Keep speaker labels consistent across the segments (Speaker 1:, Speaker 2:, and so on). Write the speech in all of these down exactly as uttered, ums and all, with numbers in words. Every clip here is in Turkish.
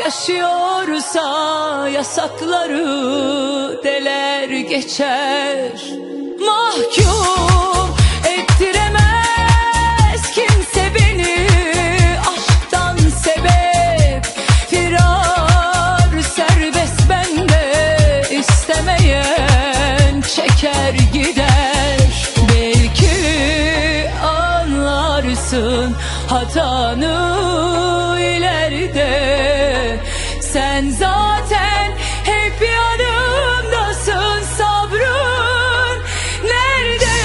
Speaker 1: yaşıyorsa yasakları deler geçer. Mahkum ettiremez kimse beni aşktan sebep. Firar serbest bende, istemeyen çeker gider. Belki anlarsın hatanı ileride. Sen zaten hep yanımdasın, sabrın nerede?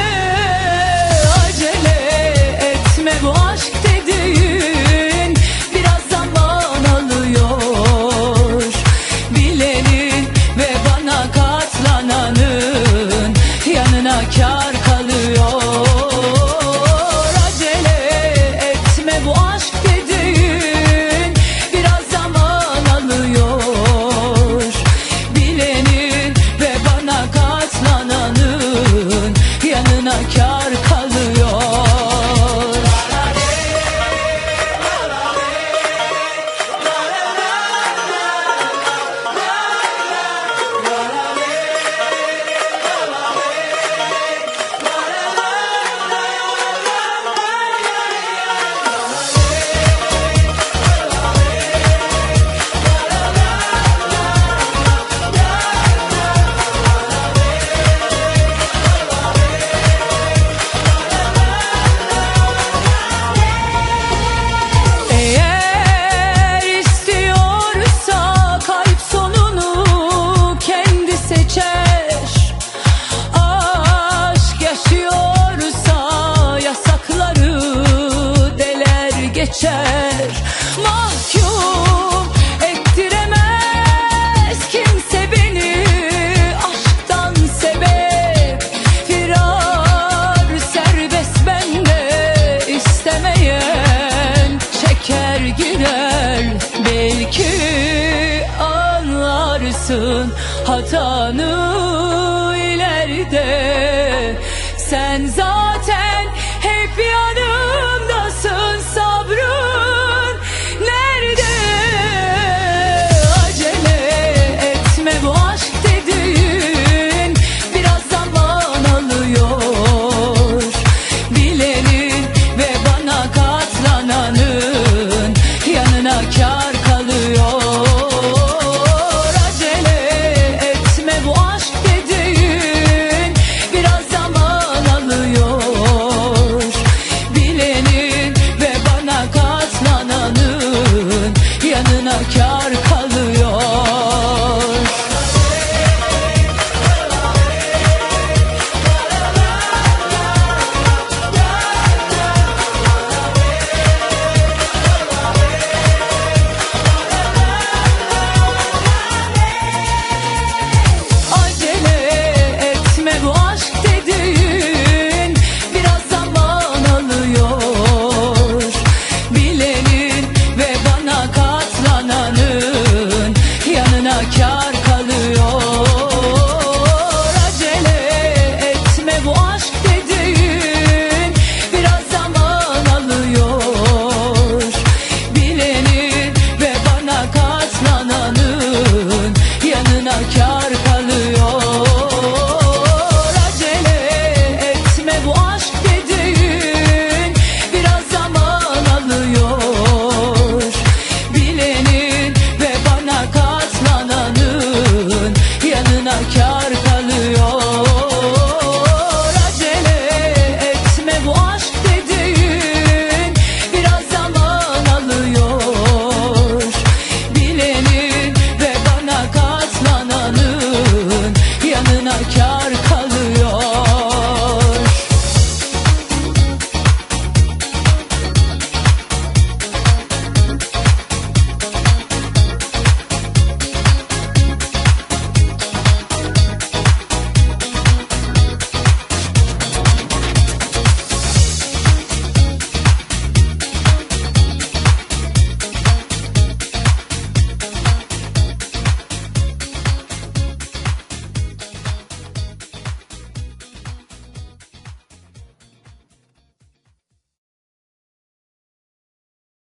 Speaker 1: Acele etme, bu aşk dediğin biraz zaman alıyor. Bilenin ve bana katlananın yanına kâr kalıyor. Kâr kalıyor. Geçer. Mahkum ettiremez kimse beni aşktan sebep. Firar serbest bende, istemeyen çeker gider. Belki anlarsın hatanı ileride. Sen zaten hep yanımdasın, sabrın nerede? Acele etme, bu aşk dediğin biraz zaman alıyor. Bilenin ve bana katlananın yanına kâr kalıyor. Acele etme, bu aşk dediğin biraz zaman alıyor. Bilenin ve bana katlananın yanına kâr kalıyor. Acele etme, bu aşk dediğin biraz zaman alıyor. Bilenin ve bana katlananın yanına kâr kalıyor. Acele etme, bu aşk dediğin biraz zaman alıyor. Bilenin ve bana katlananın yanına kâr kalıyor. Acele etme, bu aşk dediğin biraz zaman alıyor. Bilenin ve bana katlananın yanına kâr